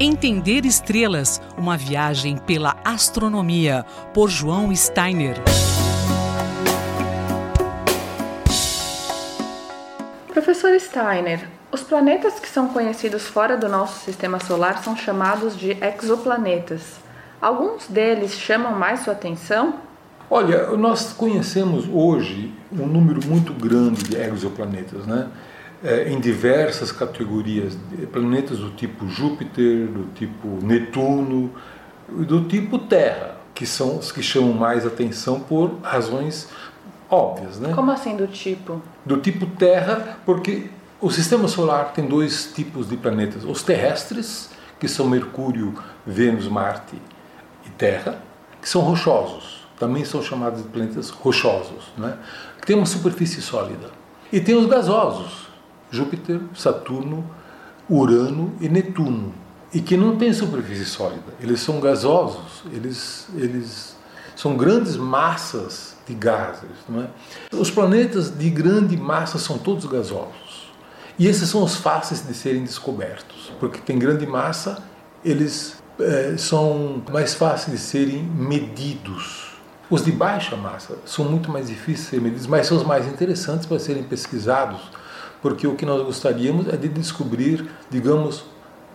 Entender Estrelas, uma viagem pela astronomia, por João Steiner. Professor Steiner, os planetas que são conhecidos fora do nosso sistema solar são chamados de exoplanetas. Alguns deles chamam mais sua atenção? Olha, nós conhecemos hoje um número muito grande de exoplanetas, né? Em diversas categorias, planetas do tipo Júpiter, do tipo Netuno e do tipo Terra, que são os que chamam mais atenção por razões óbvias, né? Como assim do tipo? Do tipo Terra, porque o sistema solar tem dois tipos de planetas: os terrestres, que são Mercúrio, Vênus, Marte e Terra, que são rochosos, também são chamados de planetas rochosos, né? Que tem uma superfície sólida. E tem os gasosos, Júpiter, Saturno, Urano e Netuno, e que não têm superfície sólida. Eles são gasosos, eles são grandes massas de gases, não é? Os planetas de grande massa são todos gasosos. E esses são os fáceis de serem descobertos, porque tem grande massa, eles são mais fáceis de serem medidos. Os de baixa massa são muito mais difíceis de serem medidos, mas são os mais interessantes para serem pesquisados, porque o que nós gostaríamos é de descobrir, digamos,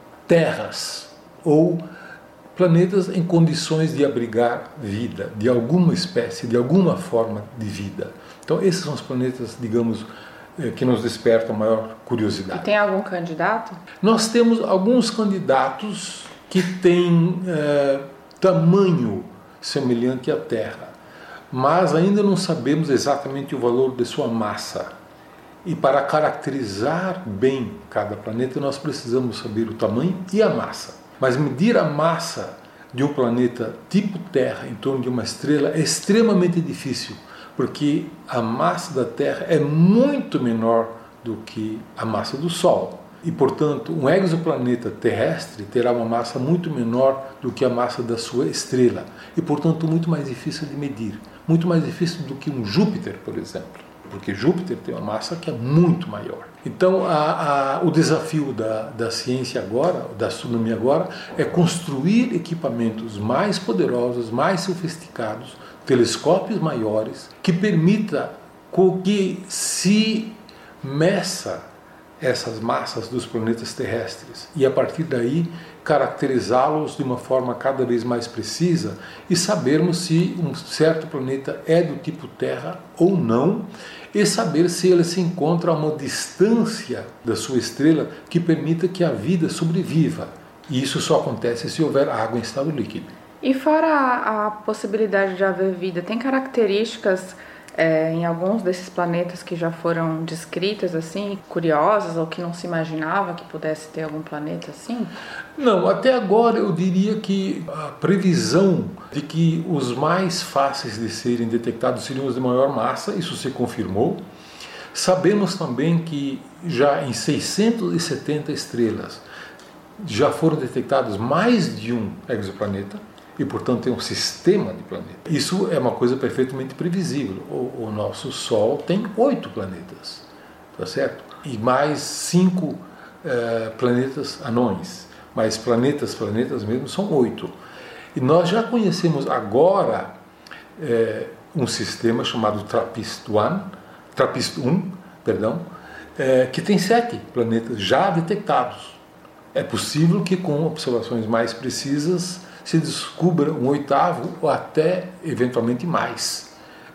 terras ou planetas em condições de abrigar vida, de alguma espécie, de alguma forma de vida. Então, esses são os planetas, digamos, que nos despertam maior curiosidade. E tem algum candidato? Nós temos alguns candidatos que têm tamanho semelhante à Terra, mas ainda não sabemos exatamente o valor de sua massa. E para caracterizar bem cada planeta, nós precisamos saber o tamanho e a massa. Mas medir a massa de um planeta tipo Terra em torno de uma estrela é extremamente difícil, porque a massa da Terra é muito menor do que a massa do Sol. E, portanto, um exoplaneta terrestre terá uma massa muito menor do que a massa da sua estrela. E, portanto, muito mais difícil de medir. Muito mais difícil do que um Júpiter, por exemplo. Porque Júpiter tem uma massa que é muito maior. Então, o desafio da ciência agora, da astronomia agora, é construir equipamentos mais poderosos, mais sofisticados, telescópios maiores, que permita que se meça essas massas dos planetas terrestres e, a partir daí, caracterizá-los de uma forma cada vez mais precisa e sabermos se um certo planeta é do tipo Terra ou não, e saber se ele se encontra a uma distância da sua estrela que permita que a vida sobreviva. E isso só acontece se houver água em estado líquido. E fora a possibilidade de haver vida, tem características em alguns desses planetas que já foram descritas assim, curiosas, ou que não se imaginava que pudesse ter algum planeta assim? Não, até agora eu diria que a previsão de que os mais fáceis de serem detectados seriam os de maior massa, isso se confirmou. Sabemos também que já em 670 estrelas já foram detectados mais de um exoplaneta, e, portanto, tem um sistema de planetas. Isso é uma coisa perfeitamente previsível. O nosso Sol tem 8 planetas, tá certo? E mais 5 planetas anões. Mas planetas mesmo, são 8. E nós já conhecemos agora um sistema chamado TRAPPIST-1, que tem 7 planetas já detectados. É possível que com observações mais precisas se descubra um 8º ou até eventualmente mais.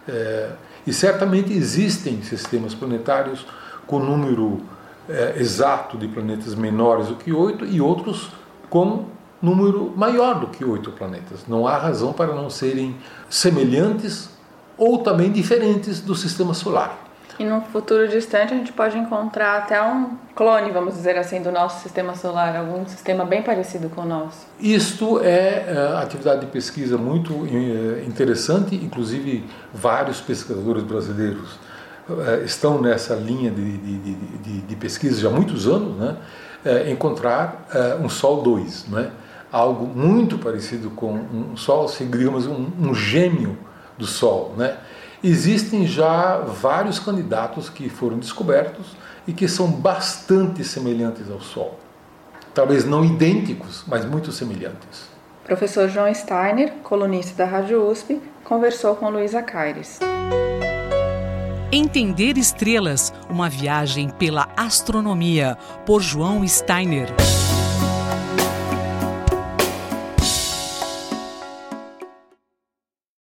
E certamente existem sistemas planetários com número exato de planetas menores do que 8 e outros com número maior do que 8 planetas. Não há razão para não serem semelhantes ou também diferentes do sistema solar. E num futuro distante a gente pode encontrar até um clone, vamos dizer assim, do nosso sistema solar, algum sistema bem parecido com o nosso. Isto é atividade de pesquisa muito interessante, inclusive vários pesquisadores brasileiros estão nessa linha de pesquisa já há muitos anos, né? Encontrar um Sol 2, né? Algo muito parecido com um Sol, digamos um gêmeo do Sol, né? Existem já vários candidatos que foram descobertos e que são bastante semelhantes ao Sol. talvez não idênticos, mas muito semelhantes. Professor João Steiner, colunista da Rádio USP, conversou com Luísa Caires. Entender estrelas, uma viagem pela astronomia, por João Steiner.